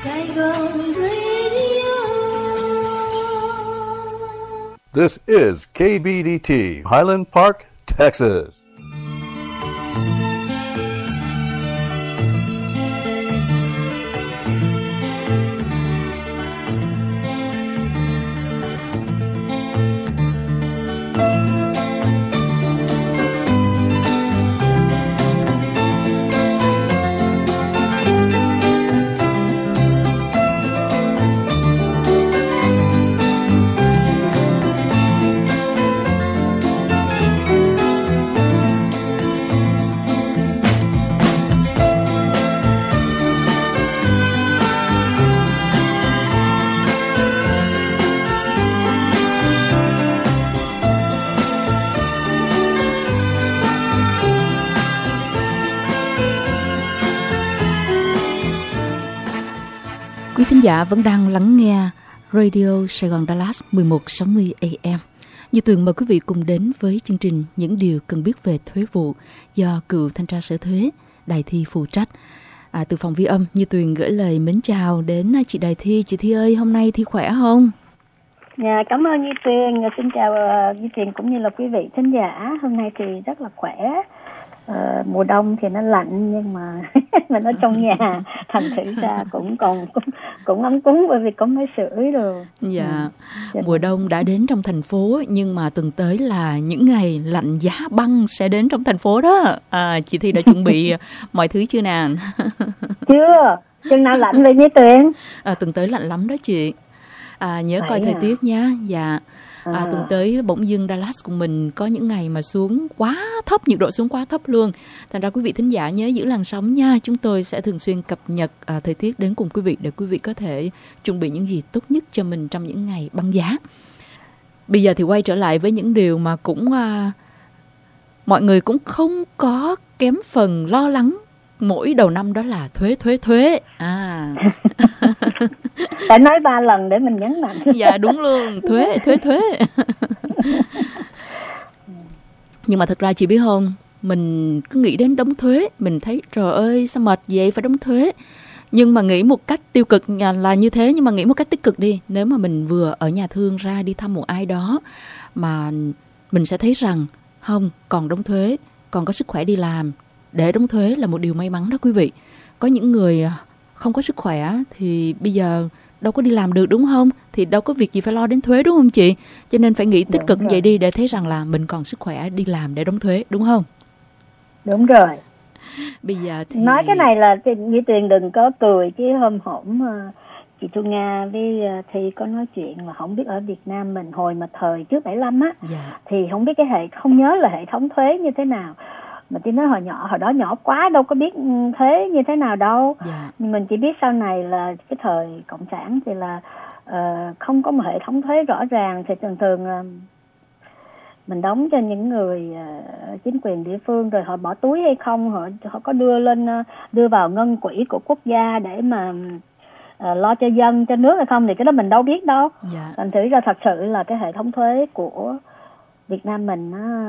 Saigon Radio. This is KBDT, Highland Park, Texas. Quý thính giả vẫn đang lắng nghe Radio Sài Gòn Dallas 1160 AM. Như Tuyền mời quý vị cùng đến với chương trình Những điều cần biết về thuế vụ do cựu thanh tra sở thuế Đài Thi phụ trách. Từ phòng ghi âm, Như Tuyền gửi lời mến chào đến chị Đài Thi. Chị Thi ơi, hôm nay Thi khỏe không? Dạ, cảm ơn Như Tuyền. Xin chào Như Tuyền cũng như là quý vị thính giả. Hôm nay thì rất là khỏe. Mùa đông thì nó lạnh nhưng mà mình ở trong nhà thành thử ra cũng ấm cúng bởi vì có máy sưởi rồi. Dạ. Mùa đông đã đến trong thành phố nhưng mà tuần tới là những ngày lạnh giá băng sẽ đến trong thành phố đó. Chị Thi đã chuẩn bị mọi thứ chưa nào? Chưa. Chừng nào lạnh vậy Như Tuyền? Tuần tới lạnh lắm đó chị. Nhớ coi thời tiết nhá. Dạ. Tuần tới bỗng dưng Dallas của mình có những ngày mà xuống quá thấp, nhiệt độ xuống quá thấp luôn. Thành ra quý vị thính giả nhớ giữ làn sóng nha. Chúng tôi sẽ thường xuyên cập nhật thời tiết đến cùng quý vị để quý vị có thể chuẩn bị những gì tốt nhất cho mình trong những ngày băng giá. Bây giờ thì quay trở lại với những điều mà cũng mọi người cũng không có kém phần lo lắng mỗi đầu năm, đó là thuế. Phải nói 3 lần để mình nhấn mạnh. Dạ đúng luôn, thuế. Nhưng mà thật ra chị biết không, mình cứ nghĩ đến đóng thuế, mình thấy trời ơi sao mệt vậy phải đóng thuế. Nhưng mà nghĩ một cách tiêu cực là như thế, nhưng mà nghĩ một cách tích cực đi. Nếu mà mình vừa ở nhà thương ra đi thăm một ai đó mà mình sẽ thấy rằng không, còn đóng thuế, còn có sức khỏe đi làm để đóng thuế là một điều may mắn đó quý vị. Có những người không có sức khỏe thì bây giờ đâu có đi làm được đúng không? Thì đâu có việc gì phải lo đến thuế đúng không chị? Cho nên phải nghĩ tích cực vậy đi để thấy rằng là mình còn sức khỏe đi làm để đóng thuế đúng không? Đúng rồi. Bây giờ thì... Nói cái này là Như Tuyền đừng có cười, chứ hôm chị Thu Nga với Thi có nói chuyện là không biết ở Việt Nam mình hồi mà thời trước 75 á, thì không biết không nhớ là hệ thống thuế như thế nào. Mà tôi nói hồi đó nhỏ quá đâu có biết thuế như thế nào đâu. Nhưng mình chỉ biết sau này là cái thời cộng sản thì là không có một hệ thống thuế rõ ràng, thì thường mình đóng cho những người chính quyền địa phương, rồi họ bỏ túi hay không, họ có đưa vào ngân quỹ của quốc gia để mà lo cho dân cho nước hay không, thì cái đó mình đâu biết đâu. Thành thử ra thật sự là cái hệ thống thuế của Việt Nam mình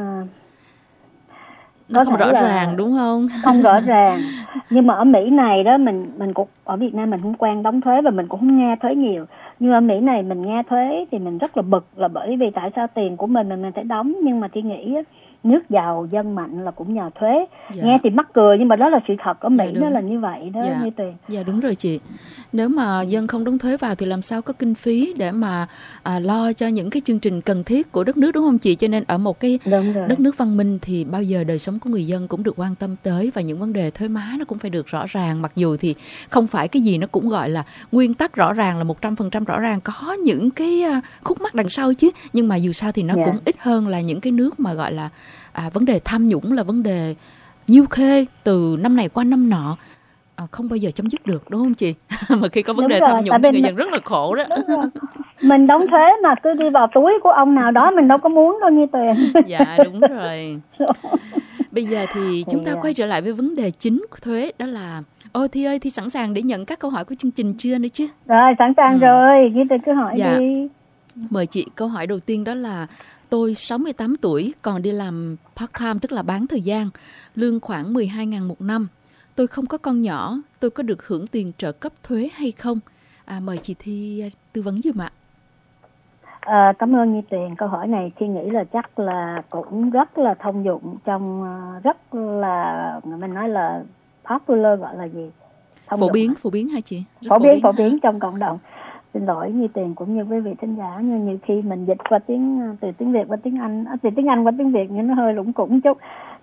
nó không rõ ràng đúng không? Không rõ ràng. Nhưng mà ở Mỹ này đó, mình cũng ở Việt Nam mình không quen đóng thuế và mình cũng không nghe thuế nhiều. Nhưng ở Mỹ này mình nghe thuế thì mình rất là bực, là bởi vì tại sao tiền của mình phải đóng. Nhưng mà tôi nghĩ nước giàu dân mạnh là cũng nhờ thuế. Nghe thì mắc cười nhưng mà đó là sự thật ở Mỹ, đó là như vậy đó Như Tuyền. Dạ đúng rồi chị. Nếu mà dân không đóng thuế vào thì làm sao có kinh phí để mà lo cho những cái chương trình cần thiết của đất nước đúng không chị? Cho nên ở một cái đất nước văn minh thì bao giờ đời sống của người dân cũng được quan tâm tới, và những vấn đề thuế má nó cũng phải được rõ ràng. Mặc dù thì không phải cái gì nó cũng gọi là nguyên tắc rõ ràng là 100% rõ ràng, có những cái khúc mắc đằng sau chứ. Nhưng mà dù sao thì nó cũng ít hơn là những cái nước mà gọi là vấn đề tham nhũng là vấn đề nhiêu khê từ năm này qua năm nọ, không bao giờ chấm dứt được đúng không chị? Mà khi có vấn đề tham nhũng thì người dân rất là khổ đó. Mình đóng thuế mà cứ đi vào túi của ông nào đó mình đâu có muốn đâu Như Tuyền. Dạ đúng rồi. Bây giờ thì chúng ta quay trở lại với vấn đề chính của thuế, đó là Thi ơi, Thi sẵn sàng để nhận các câu hỏi của chương trình chưa nữa chứ? Rồi, sẵn sàng rồi, Như Tuyền cứ hỏi đi. Mời chị. Câu hỏi đầu tiên đó là tôi 68 tuổi, còn đi làm part-time tức là bán thời gian, lương khoảng 12.000 một năm. tôi không có con nhỏ, tôi có được hưởng tiền trợ cấp thuế hay không? Mời chị Thi tư vấn giùm ạ. Cảm ơn Như Tuyền. Câu hỏi này Thi nghĩ là chắc là cũng rất là thông dụng trong rất là, mình nói là popular, gọi là gì? Phổ biến hả chị? Phổ biến trong cộng đồng. Xin lỗi Như Tuyền cũng như quý vị thính giả, nhưng nhiều khi mình dịch qua từ tiếng Việt qua tiếng Anh, từ tiếng Anh qua tiếng Việt nhưng nó hơi lủng củng chút.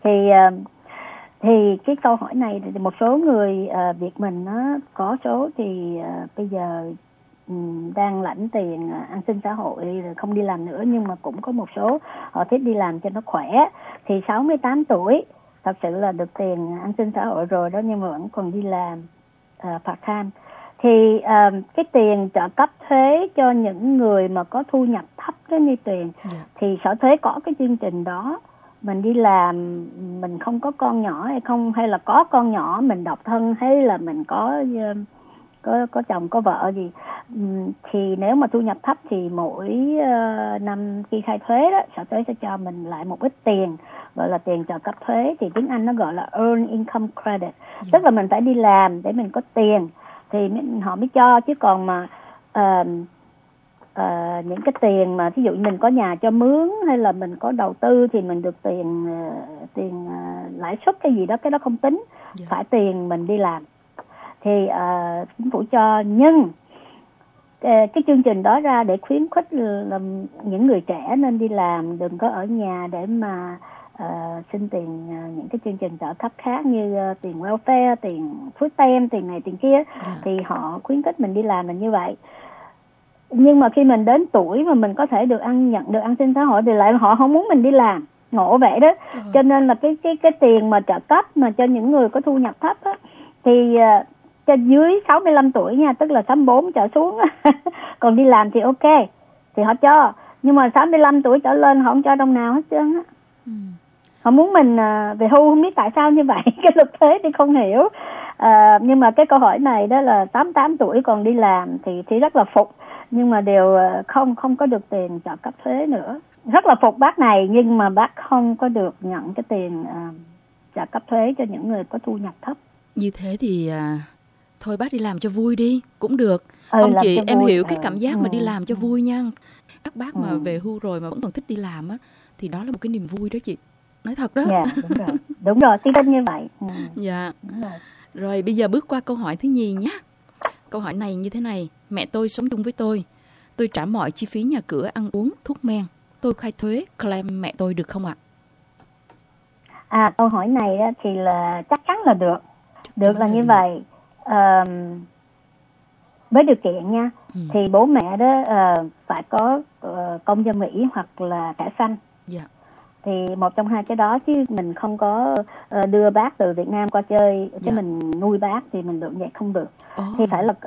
Thì cái câu hỏi này thì một số người Việt mình nó có số thì bây giờ đang lãnh tiền an sinh xã hội, không đi làm nữa, nhưng mà cũng có một số họ thích đi làm cho nó khỏe, thì 68 tuổi thật sự là được tiền an sinh xã hội rồi đó, nhưng mà vẫn còn đi làm part time. Thì cái tiền trợ cấp thuế cho những người mà có thu nhập thấp đó Như Tuyền, thì Sở Thuế có cái chương trình đó. Mình đi làm, mình không có con nhỏ hay không, hay là có con nhỏ, mình độc thân hay là mình có chồng có vợ gì, thì nếu mà thu nhập thấp thì mỗi năm khi khai thuế đó, Sở Thuế sẽ cho mình lại một ít tiền, gọi là tiền trợ cấp thuế, thì tiếng Anh nó gọi là Earned Income Credit. Tức là mình phải đi làm để mình có tiền thì họ mới cho, chứ còn mà những cái tiền mà ví dụ mình có nhà cho mướn hay là mình có đầu tư thì mình được tiền lãi suất cái gì đó, cái đó không tính, phải tiền mình đi làm thì chính phủ cho. Nhưng cái chương trình đó ra để khuyến khích là những người trẻ nên đi làm, đừng có ở nhà để mà xin tiền những cái chương trình trợ cấp khác như tiền welfare, tiền food stamp, tiền này tiền kia, thì họ khuyến khích mình đi làm là như vậy. Nhưng mà khi mình đến tuổi mà mình có thể nhận được an sinh xã hội thì lại họ không muốn mình đi làm, ngộ vậy đó. Cho nên là cái tiền mà trợ cấp mà cho những người có thu nhập thấp á, thì cho dưới 65 tuổi nha, tức là 64 trở xuống còn đi làm thì ok, thì họ cho. Nhưng mà 65 tuổi trở lên họ không cho đồng nào hết trơn á. Họ muốn mình về hưu, không biết tại sao như vậy. Cái luật thuế thì không hiểu. Nhưng mà cái câu hỏi này đó là 88 tuổi còn đi làm thì rất là phục, nhưng mà đều không có được tiền trợ cấp thuế nữa. Rất là phục bác này, nhưng mà bác không có được nhận cái tiền trợ cấp thuế cho những người có thu nhập thấp. Như thế thì thôi bác đi làm cho vui đi cũng được. Không chị, em hiểu cái cảm giác mà đi làm cho vui nha. Các bác mà về hưu rồi mà vẫn còn thích đi làm á, thì đó là một cái niềm vui đó chị. Nói thật đó. Dạ, đúng rồi, tin tin như vậy. Dạ. Rồi bây giờ bước qua câu hỏi thứ nhì nhé. Câu hỏi này như thế này: mẹ tôi sống chung với tôi trả mọi chi phí nhà cửa, ăn uống, thuốc men. Tôi khai thuế claim mẹ tôi được không ạ? Câu hỏi này thì là chắc chắn là được. Được là như vậy. Với điều kiện nha, thì bố mẹ đó phải có công dân Mỹ hoặc là thẻ xanh. Dạ. Thì một trong hai cái đó, chứ mình không có đưa bác từ Việt Nam qua chơi chứ mình nuôi bác thì mình được vậy không được. Thì phải là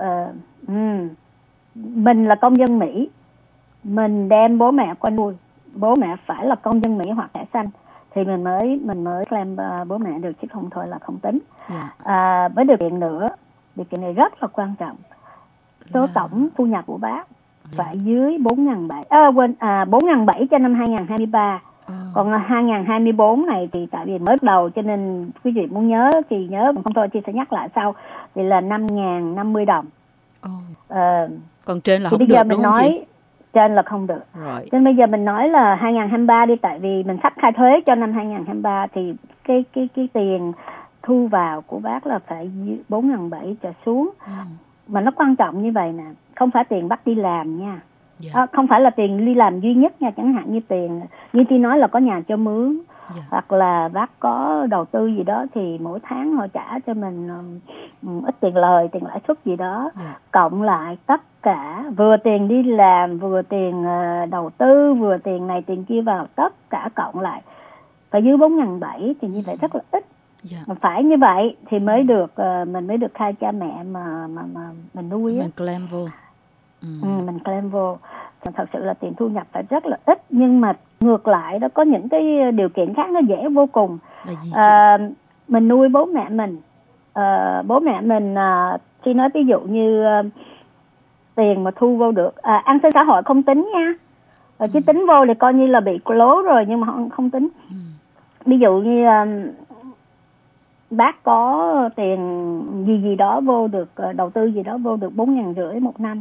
mình là công dân Mỹ, mình đem bố mẹ qua nuôi, bố mẹ phải là công dân Mỹ hoặc thẻ xanh thì mình mới claim bố mẹ được, chứ không thôi là không tính. Với điều kiện nữa, điều kiện này rất là quan trọng, số tổng thu nhập của bác phải dưới 4.700 cho năm 2023. Còn 2024 này thì tại vì mới đầu cho nên quý vị muốn nhớ thì nhớ, không thôi chị sẽ nhắc lại sau, thì là 5.050 đồng. Còn trên là thì không bây được giờ đúng mình không nói, chị? Trên là không được. Rồi. Nên bây giờ mình nói là 2023 đi, tại vì mình sắp khai thuế cho năm 2023 thì cái tiền thu vào của bác là phải 4.700 trở xuống. Mà nó quan trọng như vậy nè, không phải tiền bác đi làm nha. Không phải là tiền đi làm duy nhất nha, chẳng hạn như tiền như chị nói là có nhà cho mướn, hoặc là bác có đầu tư gì đó thì mỗi tháng họ trả cho mình ít tiền lời, tiền lãi suất gì đó, cộng lại tất cả, vừa tiền đi làm, vừa tiền đầu tư, vừa tiền này tiền kia vào, tất cả cộng lại phải dưới 4.700 thì như vậy rất là ít. Mà phải như vậy thì mới được mình mới được khai cha mẹ mà mình nuôi á. Mình claim vô. Mình claim vô. Thật sự là tiền thu nhập phải rất là ít, nhưng mà ngược lại đó có những cái điều kiện khác nó dễ vô cùng. Là gì mình nuôi bố mẹ mình, bố mẹ mình khi nói ví dụ như tiền mà thu vô được, an sinh xã hội không tính nha, chứ tính vô thì coi như là bị lố rồi, nhưng mà họ không tính. Ví dụ như bác có tiền gì đó vô được, đầu tư gì đó vô được 4.500 một năm.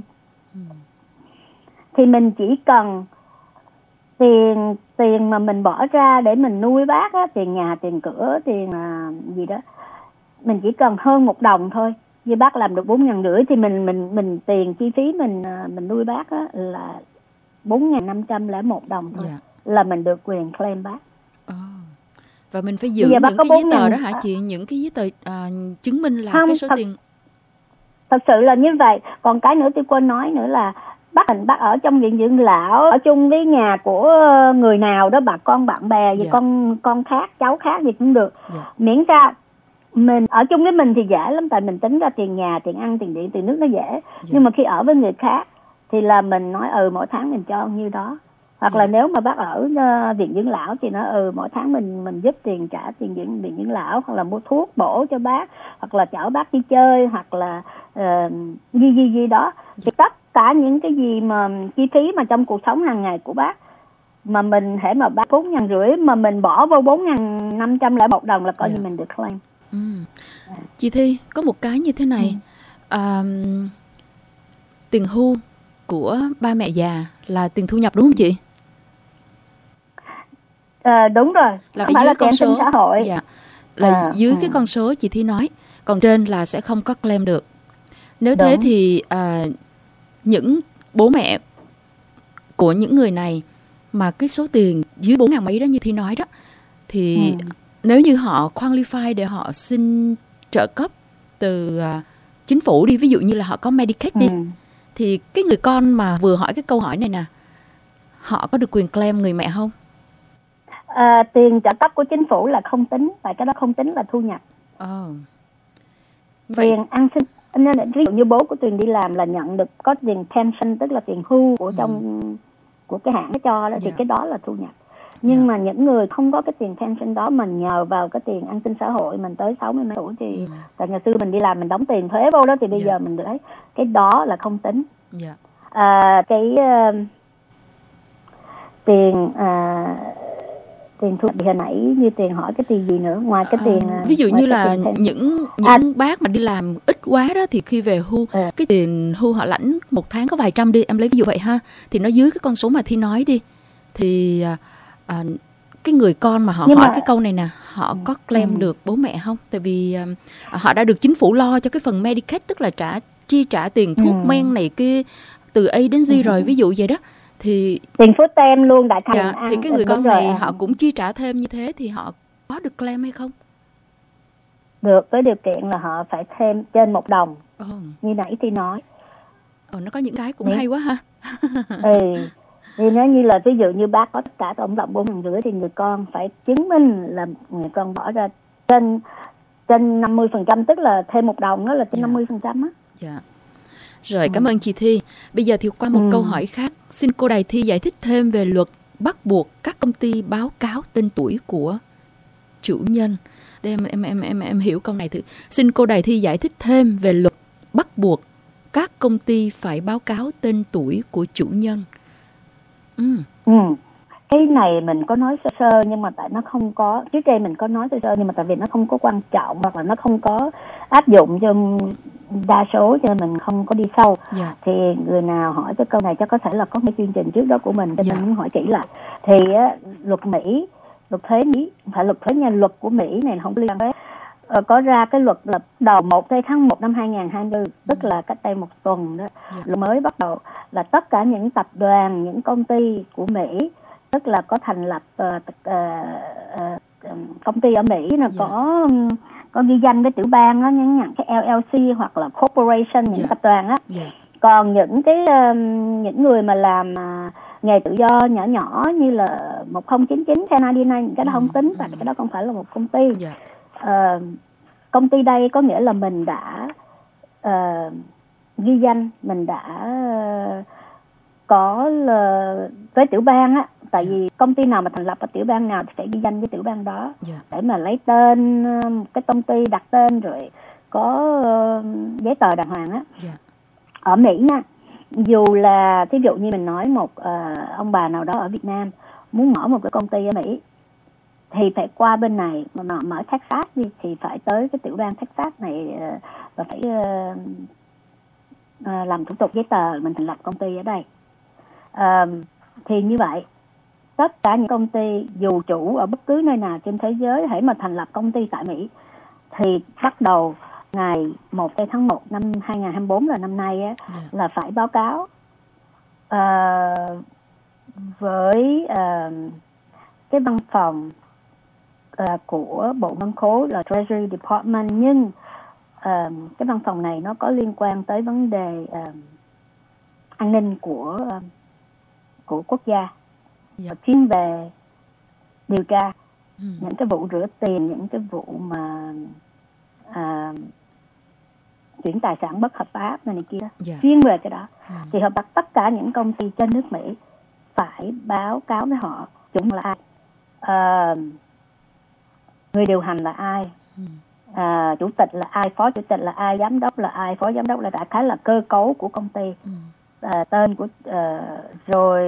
Thì mình chỉ cần tiền mà mình bỏ ra để mình nuôi bác á, tiền nhà, tiền cửa, tiền gì đó, mình chỉ cần hơn 1 đồng thôi. Như bác làm được 4.500 thì mình tiền chi phí mình nuôi bác á là 4.501 đồng thôi, là mình được quyền claim bác. Và mình phải giữ những cái giấy tờ đó hả chị? Những cái giấy tờ chứng minh là cái số tiền. Thật sự là như vậy. Còn cái nữa tôi quên nói nữa là bác ở trong viện dưỡng lão, ở chung với nhà của người nào đó, bà con bạn bè gì, con khác, cháu khác gì cũng được. Miễn sao mình ở chung với mình thì dễ lắm, tại mình tính ra tiền nhà, tiền ăn, tiền điện, tiền nước nó dễ. Nhưng mà khi ở với người khác thì là mình nói mỗi tháng mình cho nhiêu đó. Hoặc là nếu mà bác ở viện dưỡng lão thì nó mỗi tháng mình giúp tiền, trả tiền viện dưỡng lão, hoặc là mua thuốc bổ cho bác, hoặc là chở bác đi chơi, hoặc là gì đó. Thì tất cả những cái gì mà chi phí mà trong cuộc sống hàng ngày của bác mà mình hễ mà bác 4.500 mà mình bỏ vô 4.501 đồng là coi như mình được claim. Chị Thi, có một cái như thế này, tiền hưu của ba mẹ già là tiền thu nhập đúng không chị? Đúng rồi, là không phải là con số xã hội. Dưới cái con số chị Thi nói, còn trên là sẽ không có claim được. Nếu đúng. Thế thì những bố mẹ của những người này mà cái số tiền dưới 4.000 mấy đó như Thi nói đó, thì nếu như họ qualify để họ xin trợ cấp từ chính phủ đi, ví dụ như là họ có Medicaid đi, thì cái người con mà vừa hỏi cái câu hỏi này nè, họ có được quyền claim người mẹ không? Tiền trợ cấp của chính phủ là không tính, tại cái đó không tính là thu nhập. Tiền an sinh, nên ví dụ như bố của Tuyền đi làm là nhận được có tiền pension, tức là tiền hưu của của cái hãng cho đó, thì cái đó là thu nhập. Nhưng mà những người không có cái tiền pension đó, mình nhờ vào cái tiền an sinh xã hội, mình tới 60 mấy tuổi thì tại ngày xưa mình đi làm mình đóng tiền thuế vô đó, thì bây giờ mình lấy cái đó là không tính. Tiền thu nhập hồi nãy như Tiền hỏi cái tiền gì nữa ngoài cái tiền ví dụ như là những bác mà đi làm ít quá đó, thì khi về hưu cái tiền hưu họ lãnh một tháng có vài trăm đi, em lấy ví dụ vậy ha, thì nó dưới cái con số mà Thi nói đi, thì cái người con mà họ hỏi cái câu này nè, họ có claim được bố mẹ không? Tại vì họ đã được chính phủ lo cho cái phần Medicaid, tức là chi trả tiền thuốc men này kia từ A đến Z rồi, ví dụ vậy đó, thì tiền food stamp luôn đại thành thì cái người con này họ cũng chi trả thêm như thế, thì họ có được claim hay không? Được, với điều kiện là họ phải thêm trên 1 đồng. Như nãy Thi nói. Nó có những cái cũng hay quá ha. Thì nếu như là ví dụ như bác có tất cả tổng cộng 4.500 thì người con phải chứng minh là người con bỏ ra trên 50%, tức là thêm 1 đồng đó là trên 50% á. Rồi, cảm ơn chị Thi. Bây giờ thì qua một câu hỏi khác, xin cô Đài Thi giải thích thêm về luật bắt buộc các công ty báo cáo tên tuổi của chủ nhân. Đây em hiểu câu này thử. Xin cô Đài Thi giải thích thêm về luật bắt buộc các công ty phải báo cáo tên tuổi của chủ nhân. Cái này mình có nói sơ nhưng mà tại nó không có, trước đây mình có nói sơ nhưng mà tại vì nó không có quan trọng, hoặc là nó không có áp dụng cho đa số, cho nên mình không có đi sâu. Thì người nào hỏi cái câu này chắc có thể là có cái chương trình trước đó của mình, cho nên muốn hỏi kỹ lại. Thì luật Mỹ, luật thuế Mỹ, không phải luật thuế nha, luật của Mỹ này không liên quan, có ra cái luật là đầu tháng 1 năm 2020, tức là cách đây 1 tuần đó, luật mới bắt đầu là tất cả những tập đoàn, những công ty của Mỹ, tức là có thành lập công ty ở Mỹ là có ghi danh với tiểu bang đó, nhận cái LLC hoặc là corporation, những tập đoàn á. Còn những người mà làm nghề tự do nhỏ nhỏ như là 1099, 1099, cái đó không tính, tại cái đó không phải là một công ty. Công ty đây có nghĩa là mình đã ghi danh, mình đã có với tiểu bang á, tại vì công ty nào mà thành lập ở tiểu bang nào thì phải ghi danh với tiểu bang đó để mà lấy tên cái công ty, đặt tên rồi có giấy tờ đàng hoàng á. Ở Mỹ nha, dù là ví dụ như mình nói một ông bà nào đó ở Việt Nam muốn mở một cái công ty ở Mỹ thì phải qua bên này mà mở Texas đi, thì phải tới cái tiểu bang Texas này và phải làm thủ tục giấy tờ mình thành lập công ty ở đây. Thì như vậy tất cả những công ty dù chủ ở bất cứ nơi nào trên thế giới hãy mà thành lập công ty tại Mỹ thì bắt đầu ngày 1 tháng 1 năm 2024 là năm nay á, là phải báo cáo với cái văn phòng của Bộ Ngân khố là Treasury Department, nhưng cái văn phòng này nó có liên quan tới vấn đề an ninh của quốc gia, chuyên về điều tra những cái vụ rửa tiền, những cái vụ mà chuyển tài sản bất hợp pháp này kia, chuyên về cái đó. Thì họ bắt tất cả những công ty trên nước Mỹ phải báo cáo với họ chúng là ai, người điều hành là ai, chủ tịch là ai, phó chủ tịch là ai, giám đốc là ai, phó giám đốc là đại khái là cơ cấu của công ty, tên của rồi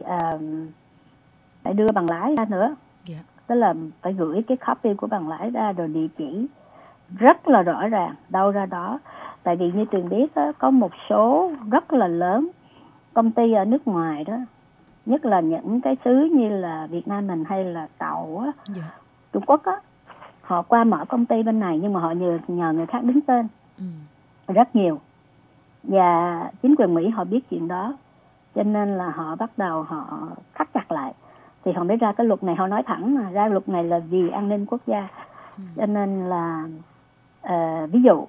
phải đưa bằng lái ra nữa, tức là phải gửi cái copy của bằng lái ra, rồi địa chỉ rất là rõ ràng, đâu ra đó. Tại vì như Tuyền biết đó, có một số rất là lớn công ty ở nước ngoài đó, nhất là những cái xứ như là Việt Nam mình hay là Tàu á, Trung Quốc á, họ qua mở công ty bên này nhưng mà họ nhờ người khác đứng tên rất nhiều, và chính quyền Mỹ họ biết chuyện đó cho nên là họ bắt đầu họ thắt chặt lại. Thì họ mới ra cái luật này, họ nói thẳng mà ra luật này là vì an ninh quốc gia. Cho nên là ví dụ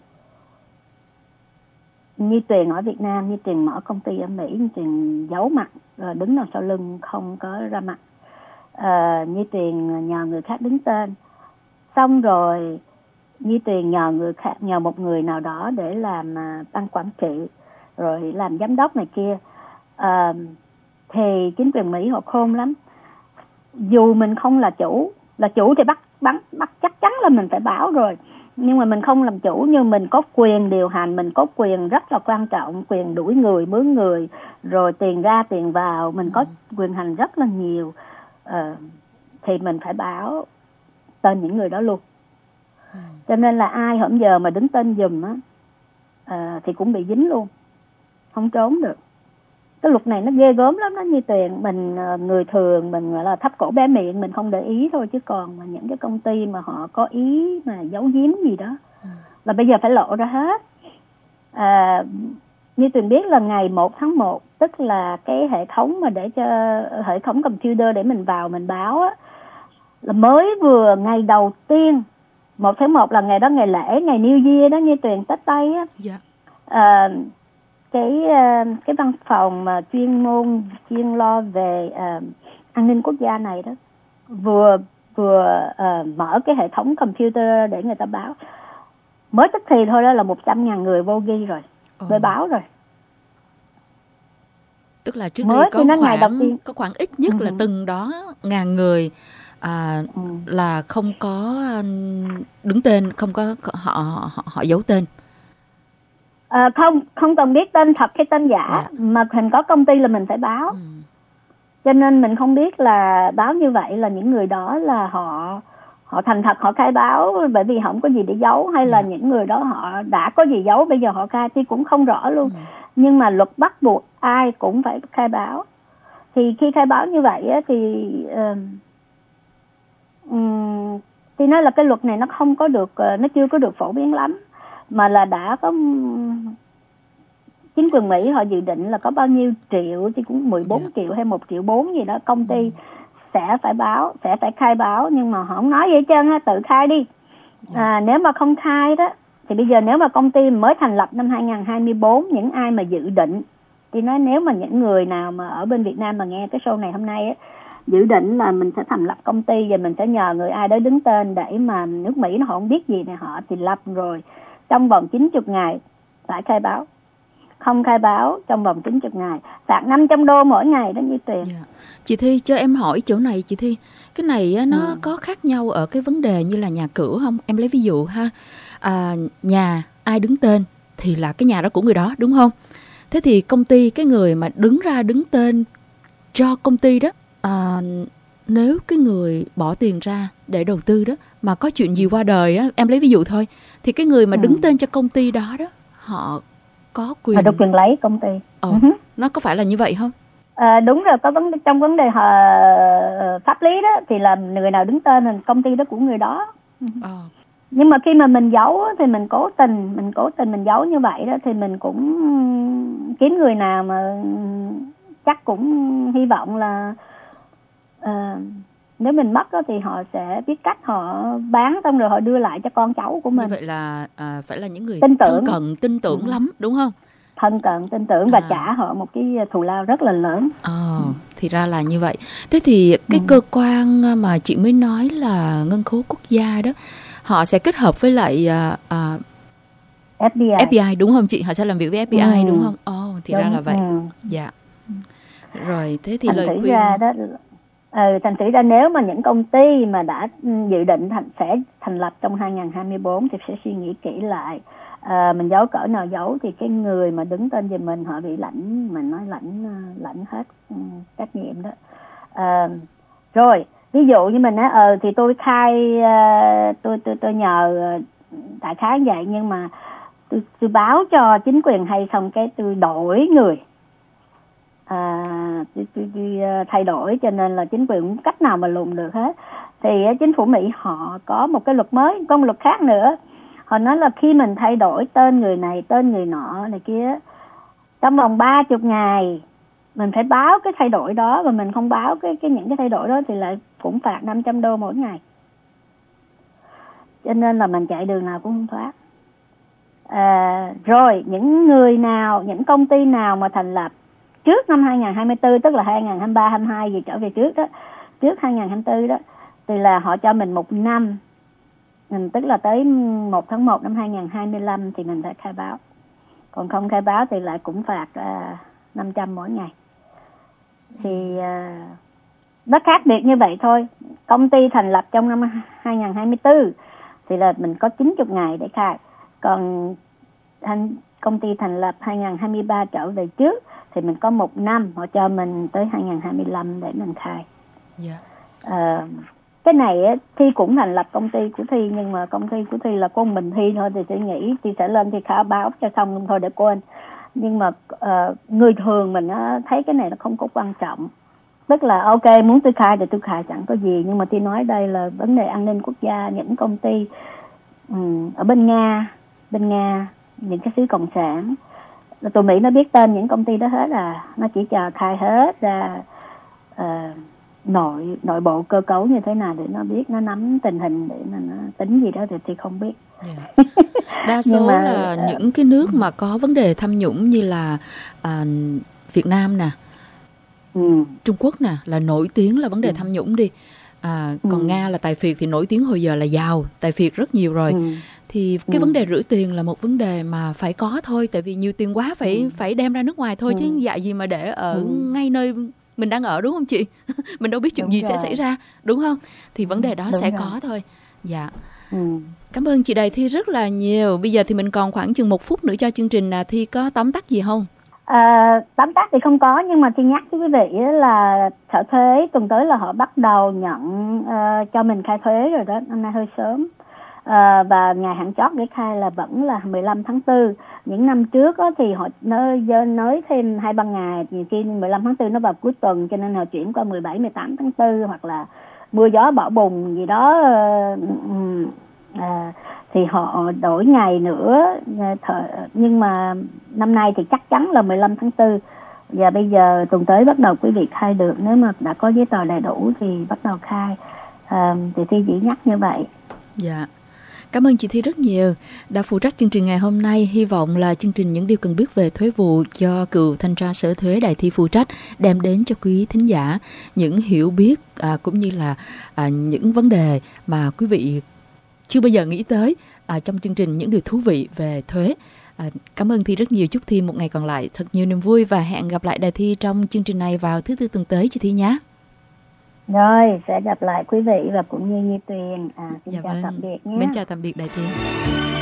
như Tuyền ở Việt Nam, như Tuyền mở công ty ở Mỹ, như Tuyền giấu mặt rồi đứng đằng sau lưng không có ra mặt, như Tuyền nhờ người khác đứng tên, xong rồi như Tuyền nhờ một người nào đó để làm ban quản trị rồi làm giám đốc này kia, thì chính quyền Mỹ họ khôn lắm. Dù mình không là chủ thì bắt chắc chắn là mình phải báo rồi, nhưng mà mình không làm chủ, nhưng mình có quyền điều hành, mình có quyền rất là quan trọng, quyền đuổi người, mướn người, rồi tiền ra tiền vào, mình có quyền hành rất là nhiều, thì mình phải báo tên những người đó luôn. Cho nên là ai hôm giờ mà đứng tên giùm á thì cũng bị dính luôn, không trốn được. Cái luật này nó ghê gớm lắm đó, như Tuyền mình người thường mình gọi là thấp cổ bé miệng, mình không để ý thôi, chứ còn mà những cái công ty mà họ có ý mà giấu giếm gì đó là bây giờ phải lộ ra hết. Như Tuyền biết là ngày 1 tháng 1, tức là cái hệ thống mà để cho hệ thống computer để mình vào mình báo á, là mới vừa ngày đầu tiên 1 tháng 1 là ngày đó, ngày lễ, ngày New Year đó, như Tuyền Tết Tây á. Cái văn phòng mà chuyên lo về an ninh quốc gia này đó vừa mở cái hệ thống computer để người ta báo, mới tức thì thôi đó là 100.000 người vô ghi rồi, về báo rồi. Tức là trước đây có khoảng ít nhất là từng đó ngàn người là không có đứng tên, không có họ giấu tên. Không cần biết tên thật hay tên giả, mà mình có công ty là mình phải báo. Cho nên mình không biết là báo như vậy là những người đó là họ thành thật, họ khai báo bởi vì không có gì để giấu, hay là những người đó họ đã có gì giấu bây giờ họ khai, thì cũng không rõ luôn. Nhưng mà luật bắt buộc ai cũng phải khai báo. Thì khi khai báo như vậy á, thì nói là cái luật này nó không có được, nó chưa có được phổ biến lắm, mà là đã có chính quyền Mỹ họ dự định là có bao nhiêu triệu, chứ cũng 14 triệu hay 1,4 triệu gì đó, công ty sẽ phải báo, sẽ phải khai báo, nhưng mà họ không nói gì hết trơn á, tự khai đi. Nếu mà không khai đó thì bây giờ nếu mà công ty mới thành lập năm 2024, những ai mà dự định, thì nói nếu mà những người nào mà ở bên Việt Nam mà nghe cái show này hôm nay á, dự định là mình sẽ thành lập công ty và mình sẽ nhờ người ai đó đứng tên để mà nước Mỹ nó không biết gì này họ, thì lập rồi trong vòng 90 ngày phải khai báo. Không khai báo trong vòng 90 ngày phạt $500 mỗi ngày đó như Tuyền. Chị Thi, cho em hỏi chỗ này chị Thi, cái này nó có khác nhau ở cái vấn đề như là nhà cửa không? Em lấy ví dụ ha, nhà ai đứng tên thì là cái nhà đó của người đó, đúng không? Thế thì công ty, cái người mà đứng tên cho công ty đó, nếu cái người bỏ tiền ra để đầu tư đó mà có chuyện gì qua đời đó, em lấy ví dụ thôi, thì cái người mà đứng tên cho công ty đó đó, họ có quyền, họ được quyền lấy công ty. Nó có phải là như vậy không? Đúng rồi, có trong vấn đề pháp lý đó thì là người nào đứng tên thì công ty đó của người đó. Nhưng mà khi mà mình giấu thì mình cố tình mình giấu như vậy đó, thì mình cũng kiếm người nào mà chắc cũng hy vọng là nếu mình mất đó, thì họ sẽ biết cách họ bán xong rồi họ đưa lại cho con cháu của mình. Như vậy là phải là những người tin tưởng lắm, đúng không? Thân cận, tin tưởng và trả họ một cái thù lao rất là lớn. Thì ra là như vậy. Thế thì cái cơ quan mà chị mới nói là Ngân khố Quốc gia đó, họ sẽ kết hợp với lại FBI đúng không chị? Họ sẽ làm việc với FBI đúng không? Thì đúng, ra là vậy. Dạ. Rồi, thế thì lời khuyên thành thử ra nếu mà những công ty mà đã dự định sẽ thành lập trong 2024 thì sẽ suy nghĩ kỹ lại. Mình giấu cỡ nào giấu thì cái người mà đứng tên về mình họ bị lãnh hết trách nhiệm đó. Rồi ví dụ như mình nói thì tôi khai tôi nhờ đại khái vậy, nhưng mà tôi báo cho chính quyền hay xong cái tôi đổi người, tôi thay đổi, cho nên là chính quyền không cách nào mà lùng được hết. Thì chính phủ Mỹ họ có một cái luật mới, có một luật khác nữa. Họ nói là khi mình thay đổi tên người này, tên người nọ này kia, trong vòng 30 ngày mình phải báo cái thay đổi đó, và mình không báo những cái thay đổi đó thì lại cũng phạt $500 mỗi ngày. Cho nên là mình chạy đường nào cũng không thoát. Rồi những công ty nào mà thành lập trước năm 2024, tức là 2023, 22 gì trở về trước đó, trước 2024 đó, thì là họ cho mình 1 năm. Tức là tới 1 tháng 1 năm 2025 thì mình phải khai báo. Còn không khai báo thì lại cũng phạt 500 mỗi ngày. Thì nó khác biệt như vậy thôi. Công ty thành lập trong năm 2024 thì là mình có 90 ngày để khai. Còn công ty thành lập 2023 trở về trước thì mình có 1 năm, họ cho mình tới 2025 để mình khai. Cái này Thi cũng thành lập công ty của Thi, nhưng mà công ty của Thi là con mình Thi thôi, thì Thi nghĩ Thi sẽ lên Thi khai báo cho xong thôi để quên. Nhưng mà người thường mình thấy cái này nó không có quan trọng. Tức là ok, muốn tôi khai thì tôi khai chẳng có gì, nhưng mà Thi nói đây là vấn đề an ninh quốc gia. Những công ty ở bên Nga, những cái xứ cộng sản, tụi Mỹ nó biết tên những công ty đó hết, nó chỉ chờ khai hết ra nội bộ cơ cấu như thế nào để nó biết, nó nắm tình hình để nó tính gì đó thì không biết. Đa số là những cái nước mà có vấn đề tham nhũng như là Việt Nam nè, Trung Quốc nè, là nổi tiếng là vấn đề tham nhũng đi. Còn Nga là tài phiệt thì nổi tiếng hồi giờ là giàu, tài phiệt rất nhiều rồi. Thì cái vấn đề rửa tiền là một vấn đề mà phải có thôi, tại vì nhiều tiền quá phải đem ra nước ngoài thôi, chứ dạy gì mà để ở ngay nơi mình đang ở, đúng không chị? Mình đâu biết chuyện gì sẽ xảy ra, đúng không? Thì vấn đề đó sẽ có thôi. Dạ. Cảm ơn chị Đài Thi rất là nhiều. Bây giờ thì mình còn khoảng chừng 1 phút nữa cho chương trình. Thi có tóm tắt gì không? Tóm tắt thì không có, nhưng mà Thi nhắc với quý vị là Sở Thuế tuần tới là họ bắt đầu nhận cho mình khai thuế rồi đó. Năm nay hơi sớm. Và ngày hạn chót để khai là vẫn là 15 tháng 4. Những năm trước thì họ nới thêm 2-3 ngày, nhiều khi 15 tháng 4 nó vào cuối tuần, cho nên họ chuyển qua 17-18 tháng 4, hoặc là mưa gió bão bùng gì đó, thì họ đổi ngày nữa. Nhưng mà năm nay thì chắc chắn là 15 tháng 4. Và bây giờ tuần tới bắt đầu quý vị khai được, nếu mà đã có giấy tờ đầy đủ thì bắt đầu khai. Thì Thi chỉ nhắc như vậy. Dạ. Cảm ơn chị Thi rất nhiều đã phụ trách chương trình ngày hôm nay. Hy vọng là chương trình Những Điều Cần Biết về Thuế vụ do cựu thanh tra Sở Thuế Đài Thi phụ trách đem đến cho quý thính giả những hiểu biết cũng như là những vấn đề mà quý vị chưa bao giờ nghĩ tới trong chương trình Những Điều Thú Vị về Thuế. Cảm ơn Thi rất nhiều. Chúc Thi một ngày còn lại thật nhiều niềm vui và hẹn gặp lại Đài Thi trong chương trình này vào thứ Tư tuần tới chị Thi nhé. Rồi, sẽ gặp lại quý vị và cũng như Tuyền. Xin chào tạm biệt nhé. Mến chào tạm biệt Đài Thi.